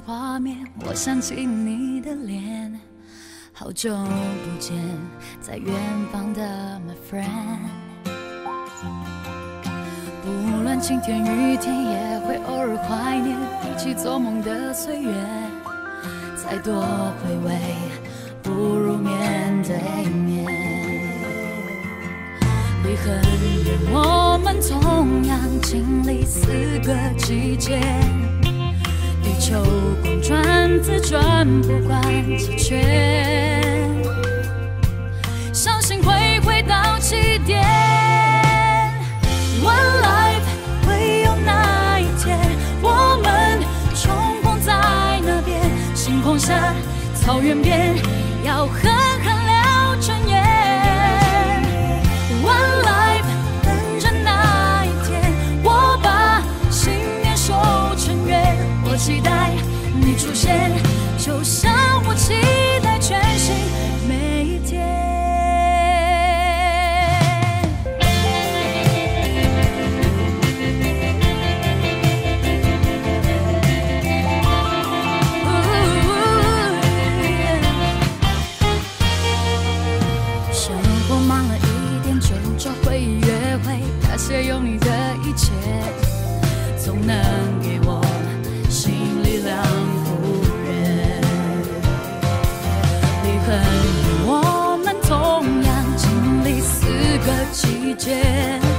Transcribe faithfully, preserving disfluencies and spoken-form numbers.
画面，我想起你的脸，好久不见，在远方的 my friend。 不论晴天雨天，也会偶尔怀念一起做梦的岁月。再多回味，不如面对面。离很远，我们同样经历四个季节。地球公转自转，不管几圈，相信会回到起点。One life， 会有那一天，我们重逢在那边，星空下，草原边，要狠狠聊春夜。One life， 等着那一天，我把信念收成月。我期待你出现，就像我期待全新每一天。生活忙了一点，就找回约会，那些有你的一切，总能给我心力量复原。离很远，我们同样经历四个季节。